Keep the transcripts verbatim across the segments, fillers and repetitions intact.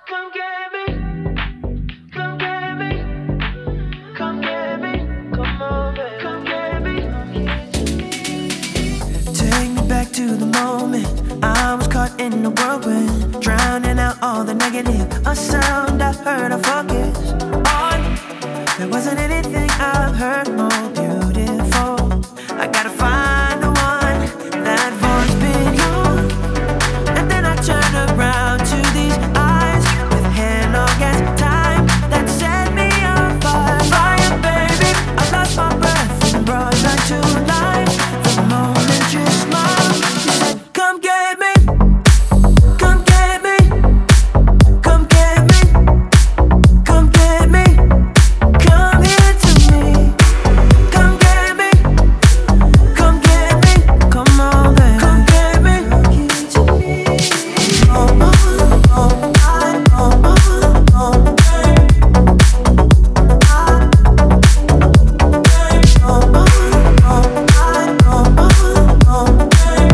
Come get me, come get me, come get me, come on, baby. Come get me. Take me back to the moment I was caught in the whirlwind, drowning out all the negative. A sound I heard, I focused on. There wasn't anything I've heard more beautiful. I gotta find the one, that voice beyond. And then I turn around to these eyes with hair long as time that set me on fire. Fire, baby, I lost my breath and brought light to life. The moment you smiled, you said, come get me, come get me, come get me, come get me, come here to me, come get me, come get me, come on, baby, come get me, here to me. Oh, oh, oh, I, oh, oh, oh, babe. I, oh, oh, oh, I, oh, oh, oh, babe.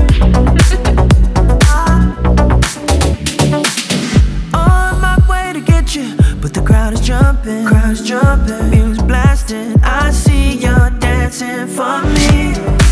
On my way to get you, but the crowd is jumping, crowd is jumping, music blasting. I see you're dancing for me.